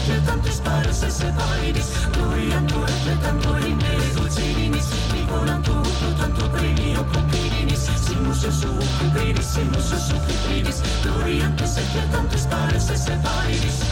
tanto sparo se separitis, gloriando tanto in dulcininis, vivolanto tanto premio compininis, simus su cupridis, simus su cupridis, gloriante se tanto sparo se separitis.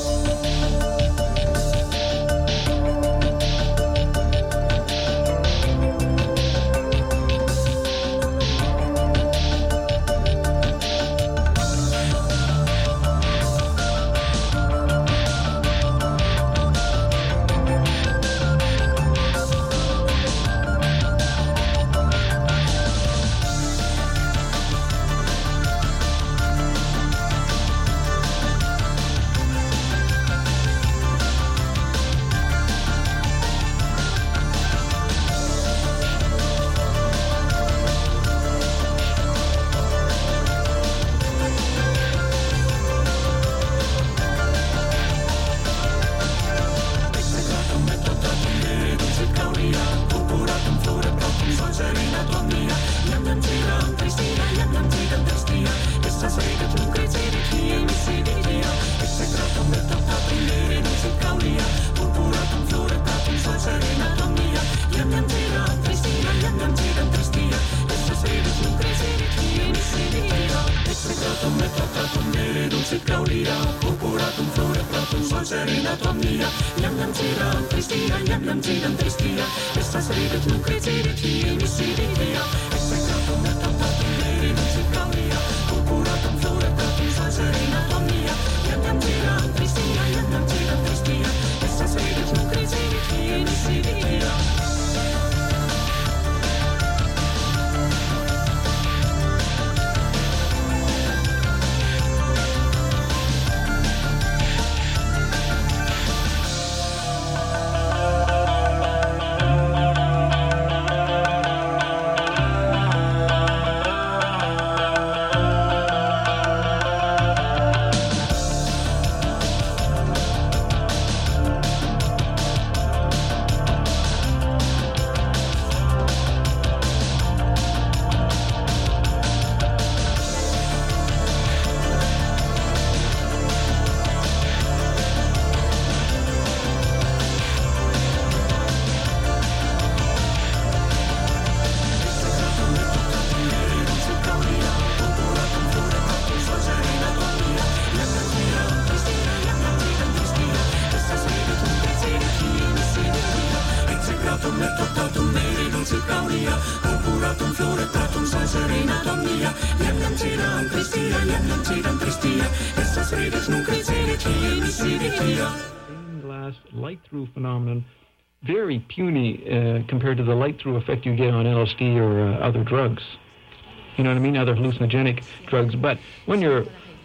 Glass light-through phenomenon, very puny compared to the light-through effect you get on LSD or other drugs. You know what I mean? Other hallucinogenic drugs. But when you're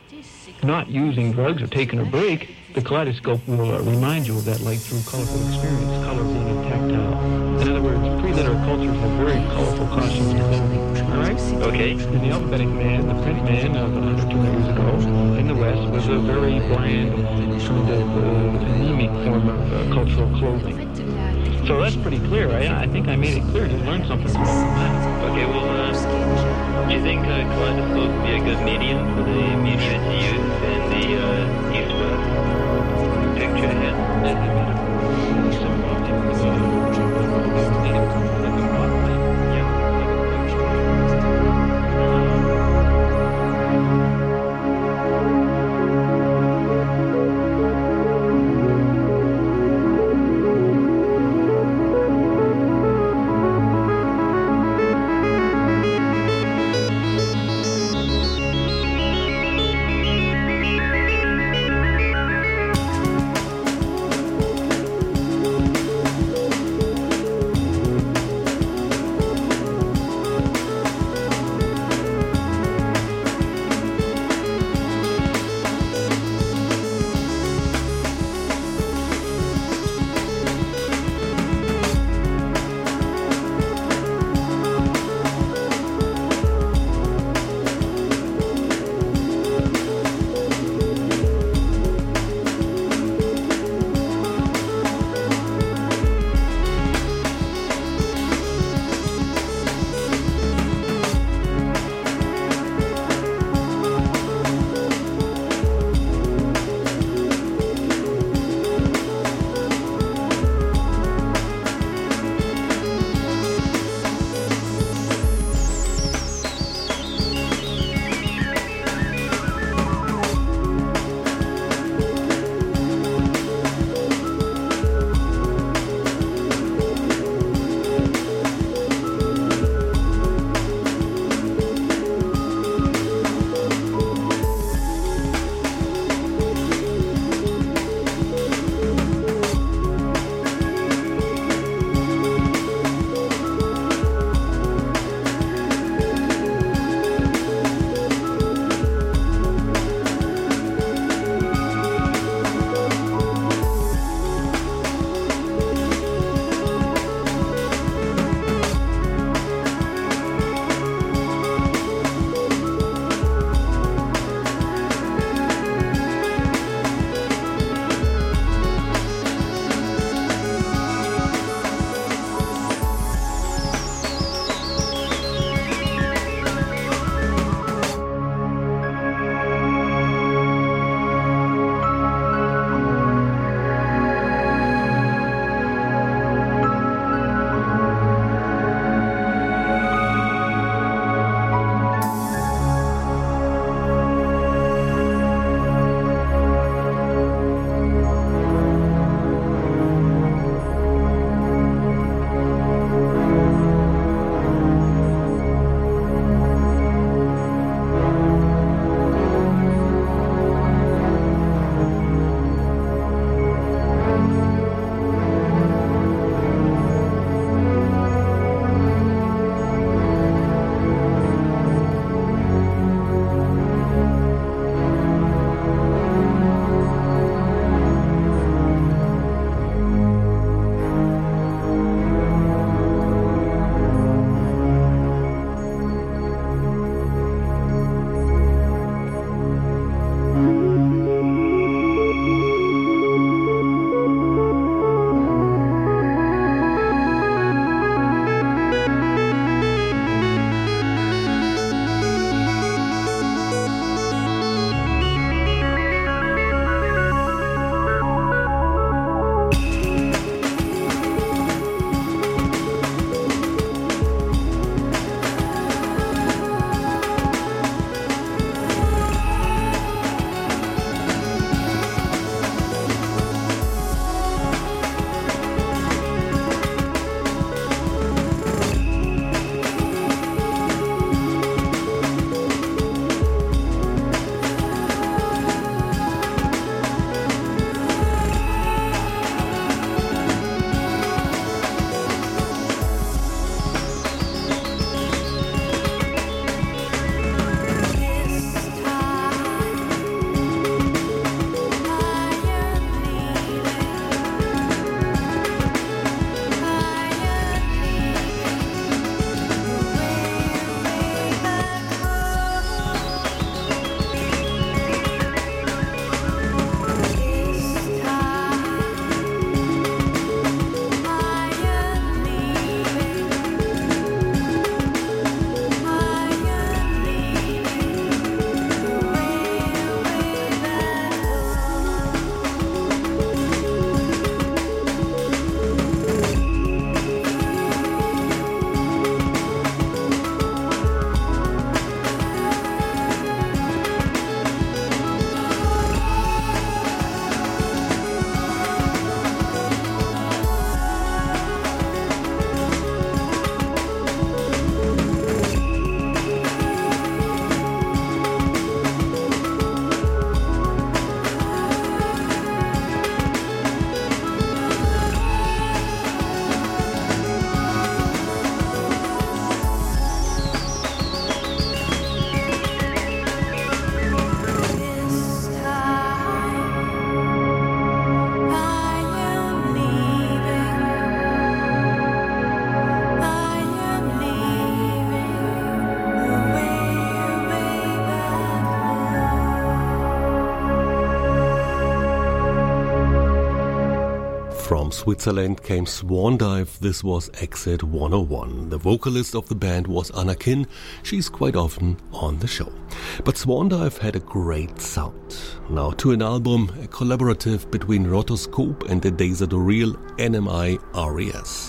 not using drugs or taking a break, the kaleidoscope will remind you of that light-through colorful experience, colorful and tactile. In other words, pre-literate cultures have very colorful costumes and clothing. All right? Okay. In the alphabetic man, the print man of 100, 200 years ago in the West was a very bland, kind of anemic form of cultural clothing. So that's pretty clear. I think I made it clear. You learned something from that. Okay, well, do you think kaleidoscope would be a good medium for the media to use in the east-west picture here? From Switzerland came Swan Dive. This was Exit 101. The vocalist of the band was Anna Kinn. She's quite often on the show. But Swan Dive had a great sound. Now to an album, a collaborative between Rotoscope and the Deza Doreel NMI RES.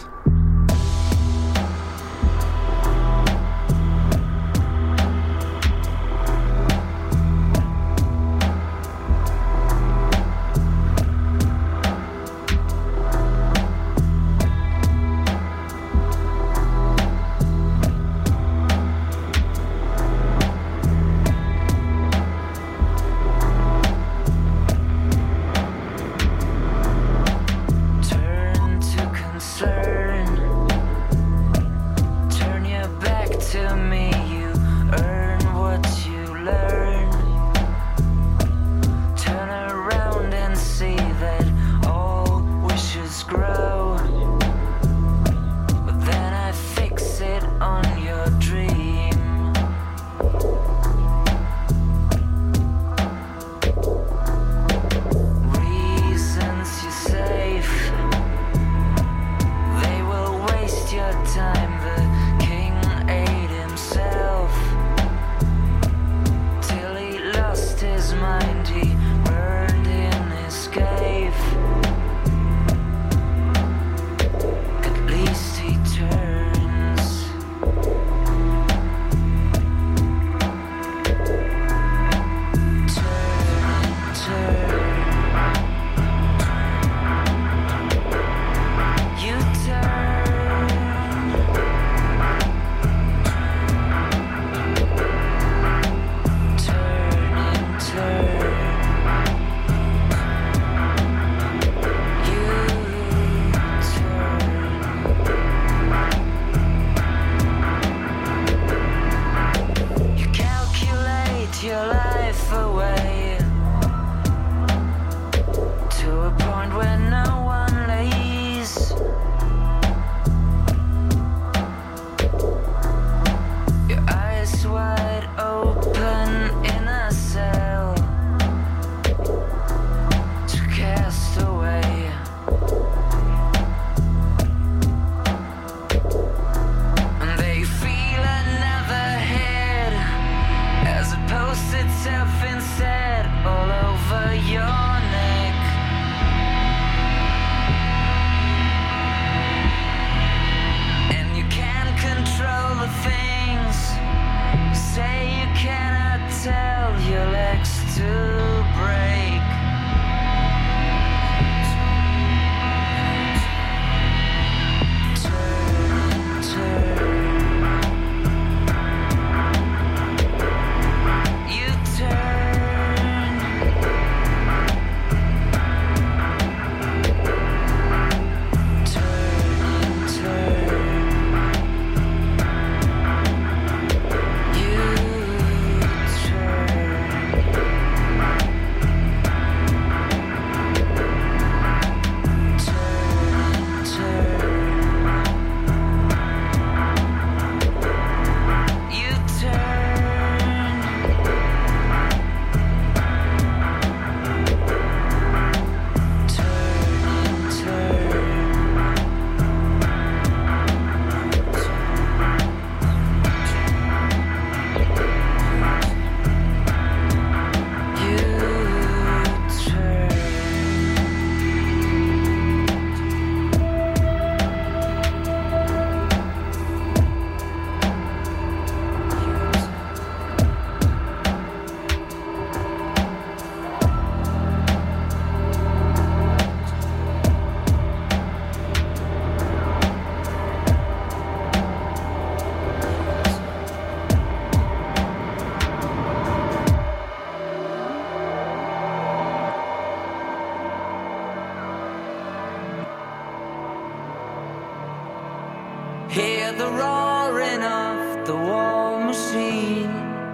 Hear the roaring of the war machine.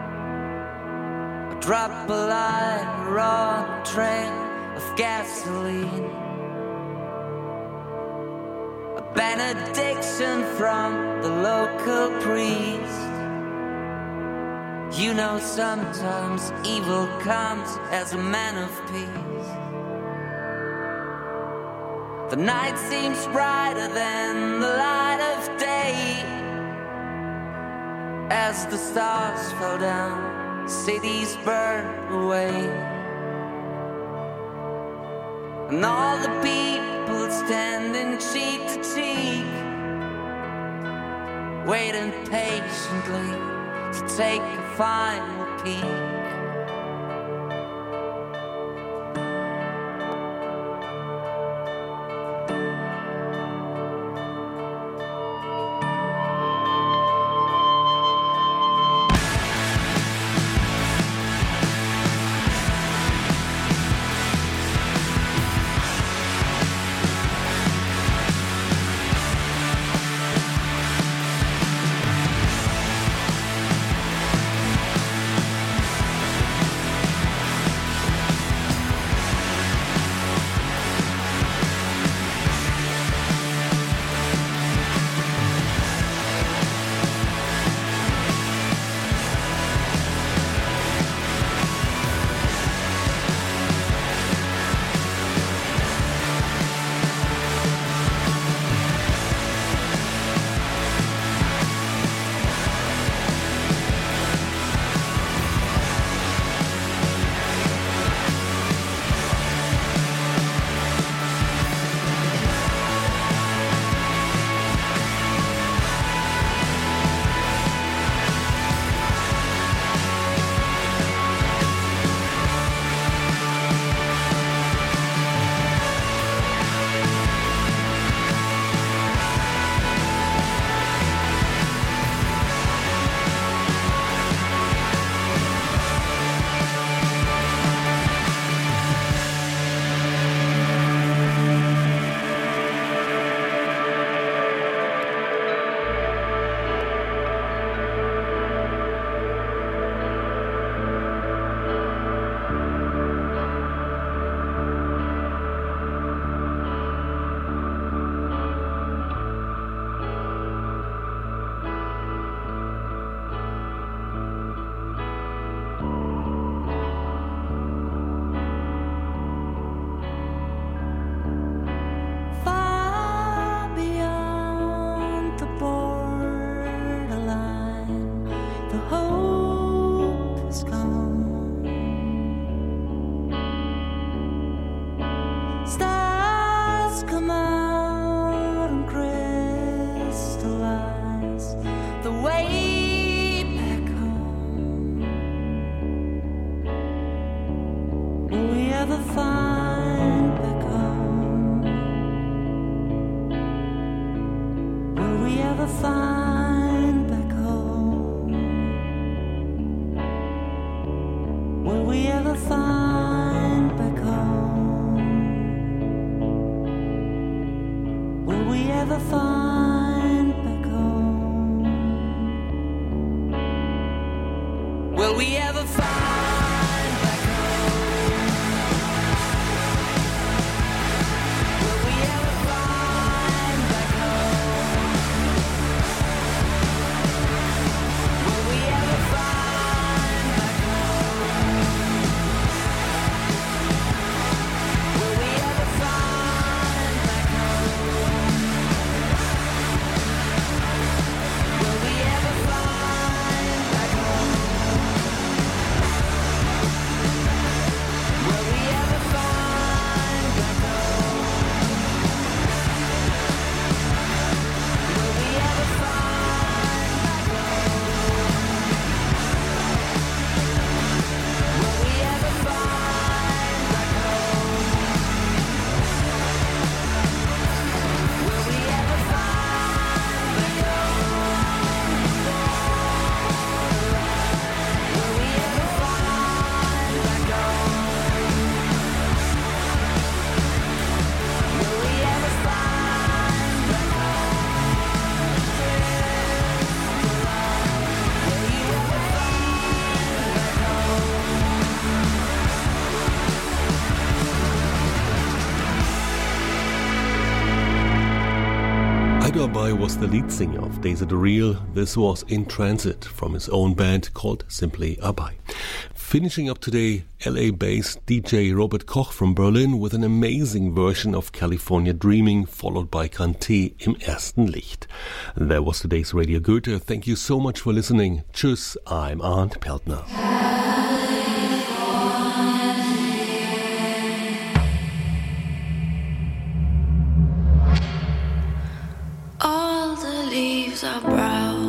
Drop a line, run a train of gasoline. A benediction from the local priest. You know sometimes evil comes as a man of peace. The night seems brighter than the light of day. As the stars fall down, cities burn away, and all the people standing cheek to cheek, waiting patiently to take a final peek. Ido Abai was the lead singer of Days of the Real. This was In Transit from his own band called simply Abai. Finishing up today, LA-based DJ Robert Koch from Berlin with an amazing version of California Dreaming, followed by Kanté im ersten Licht. That was today's Radio Goethe. Thank you so much for listening. Tschüss, I'm Arndt Peltner. All the leaves are brown.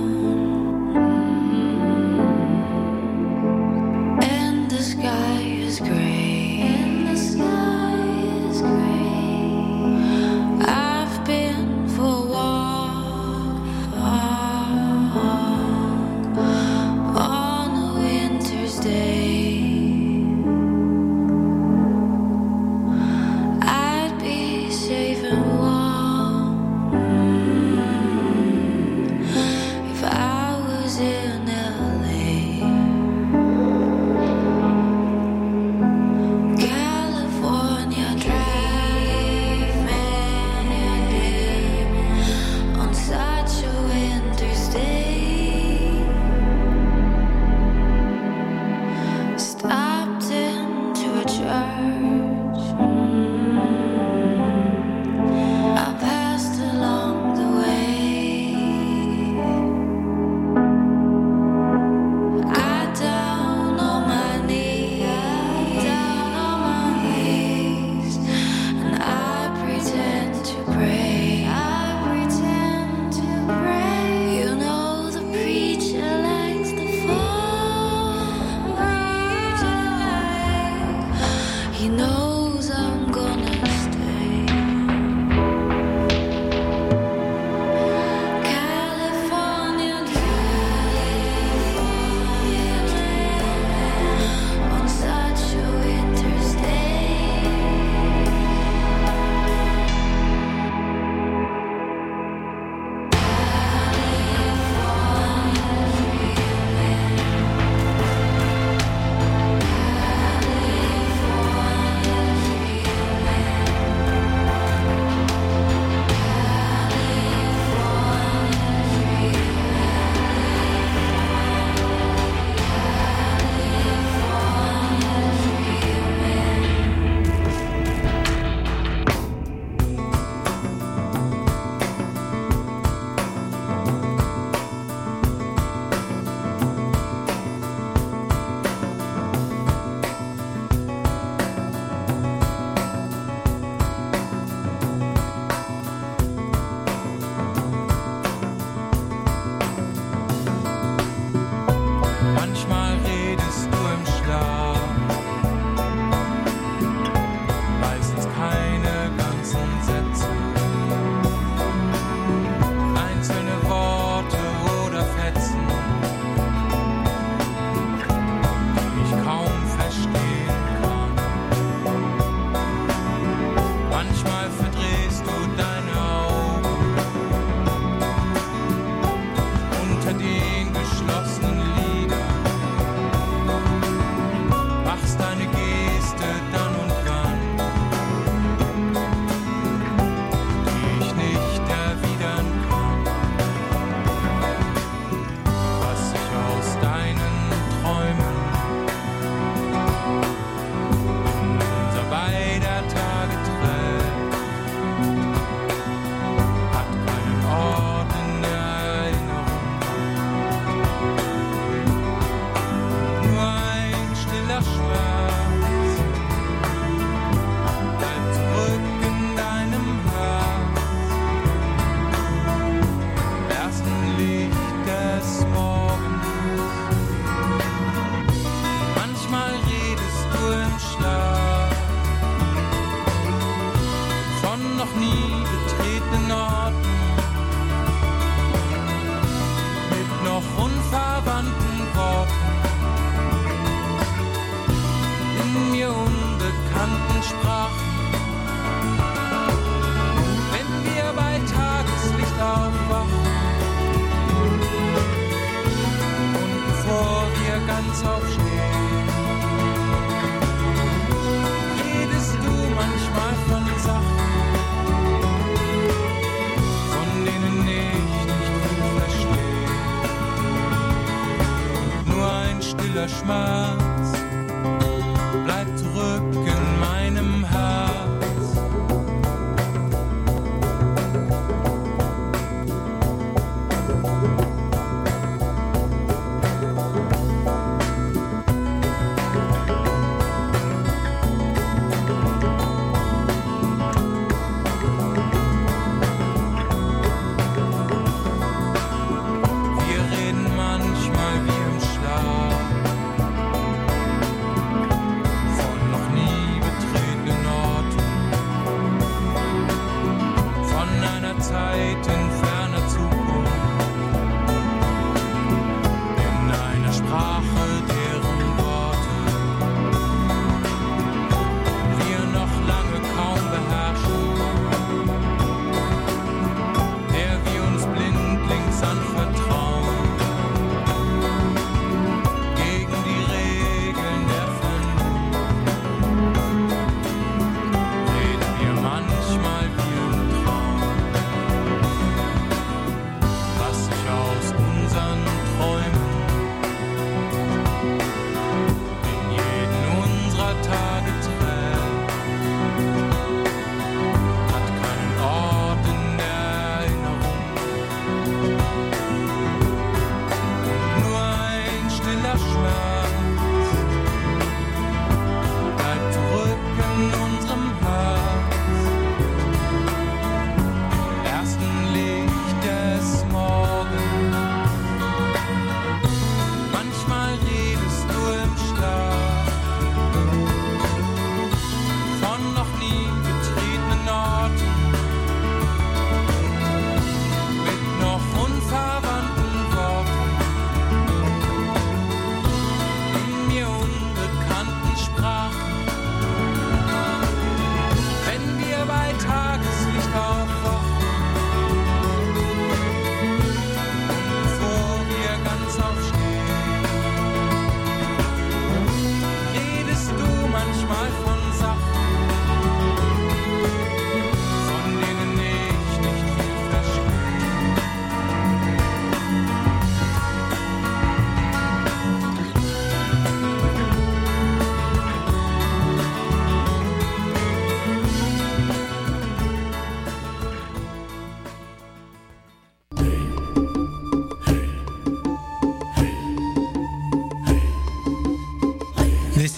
Schmerz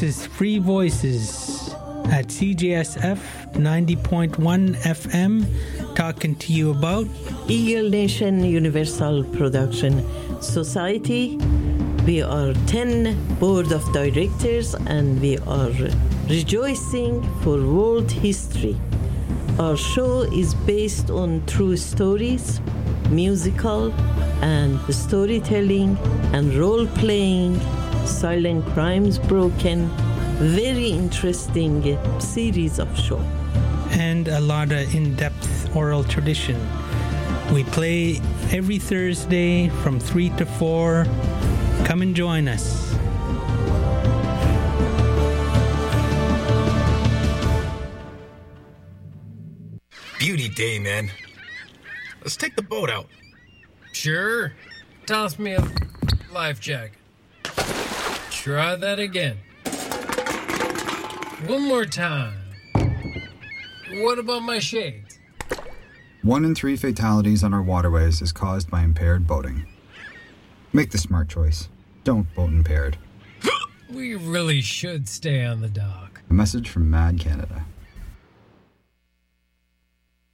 is Free Voices at CJSF 90.1 FM, talking to you about Eagle Nation Universal Production Society. We are 10 board of directors and we are rejoicing for world history. Our show is based on true stories, musical and storytelling and role-playing, silent crimes broken, very interesting series of show. And a lot of in-depth oral tradition. We play every Thursday from 3 to 4. Come and join us. Beauty day, man. Let's take the boat out. Sure. Toss me a life jacket. Try that again. One more time. What about my shades? 1 in 3 fatalities on our waterways is caused by impaired boating. Make the smart choice. Don't boat impaired. We really should stay on the dock. A message from Mad Canada.